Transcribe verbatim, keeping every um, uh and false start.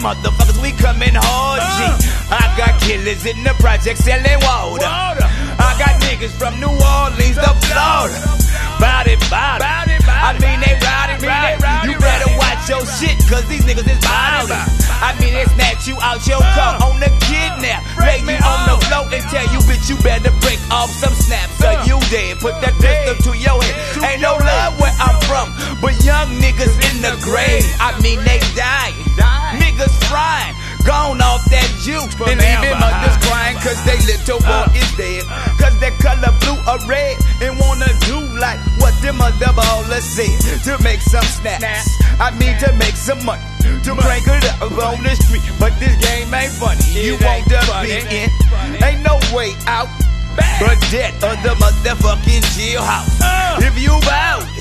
motherfuckers, we coming hard, G. I got killers in the project selling water. I got niggas from New Orleans to Florida. Bout it, bout it. I mean they rowdy, rowdy. You better watch your shit, cause these niggas is ballin'. I mean they snatch you out your car on the kidnap, lay you on the floor and tell you, bitch, you better break off some snaps or you dead. Put that pistol to your head. Ain't no love where I'm from, but young niggas in the grave. I mean they dying, niggas frying, gone off that juice, and even mothers crying cause they little boy is dead. Cause they color blue or red and wanna do like what them other ballers said. To make some snaps, I mean to make some money, to break it up on the street. But this game ain't funny, you want to be in, ain't no way out but dead of the motherfucking jailhouse. If you bout